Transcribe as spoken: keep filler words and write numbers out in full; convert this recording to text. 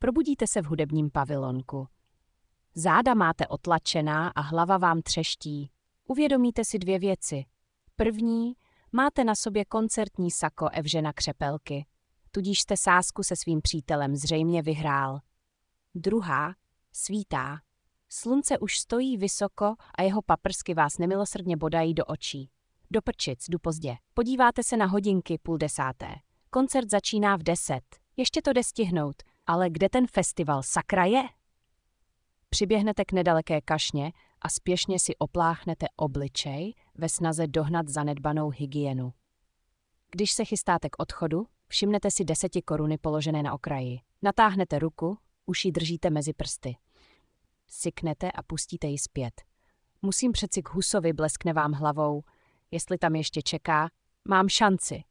Probudíte se v hudebním pavilonku. Záda máte otlačená a hlava vám třeští. Uvědomíte si dvě věci. První, máte na sobě koncertní sako Evžena Křepelky, tudíž jste sázku se svým přítelem zřejmě vyhrál. Druhá, svítá. Slunce už stojí vysoko a jeho paprsky vás nemilosrdně bodají do očí. Do prčic, jdu pozdě. Podíváte se na hodinky půl desáté. Koncert začíná v deset. Ještě to jde stihnout, ale kde ten festival sakra je? Přiběhnete k nedaleké kašně a spěšně si opláchnete obličej ve snaze dohnat zanedbanou hygienu. Když se chystáte k odchodu, všimnete si deseti koruny položené na okraji. Natáhnete ruku, už ji držíte mezi prsty. Syknete a pustíte ji zpět. Musím přeci k Husovi, bleskne vám hlavou. Jestli tam ještě čeká, mám šanci.